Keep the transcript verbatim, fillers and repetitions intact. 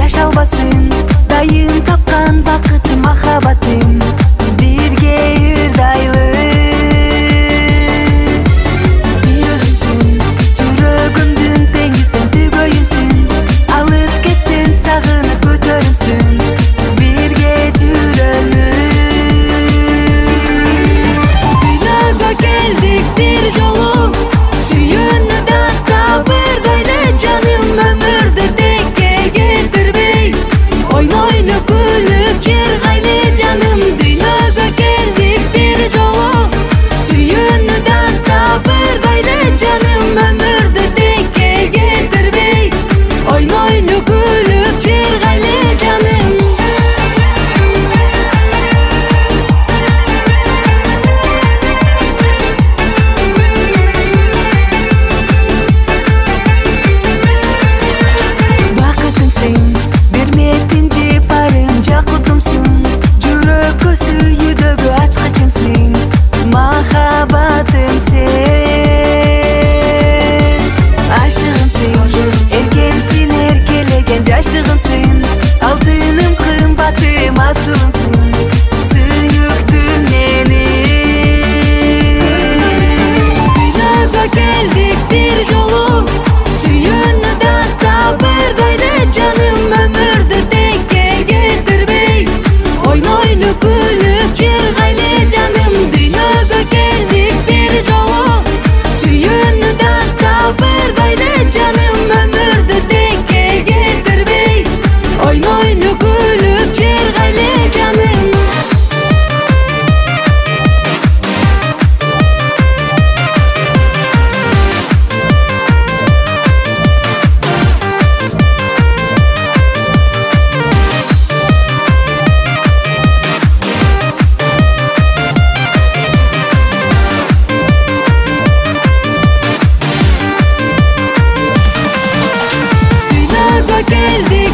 жашалбасын дайым тапкан бакытым махабатым бирге ырдайлы бир өзүңсүн жүрөгүмдүн теңгисин түгөйүмсүн алыс кетсем сагынып өтөрүмсүн бирге жүрөлү дүйнөгө келдик бир жолу сүйүүнү даттабырда эле жаным өмүрдү текке келтирбей ойнойлу күлүп жыргайлы жаным дүйнөгө келдик бир жолу сүйүүнү даттабырда эле жаным өмүрдү текке келтирбей ойнойлу күлүп жыргайлы жаным махаббатым сен ашыгымсың эркемсин эркелеген жашыгымсың алтыным кымбатым асылымсың сүйүктүм менин дүйнөгө келдик бир жолу сүйүүнү даттабырда эле жаным өмүрдү текке келтирбей ойнойлу күлүп жыргайлы жаным дүйнөгө келдик бир жолу сүйүүнү даттабырда эле жаным өмүрдү текке келтирбей ойнойлу күлүп жыргайлы жаным geldi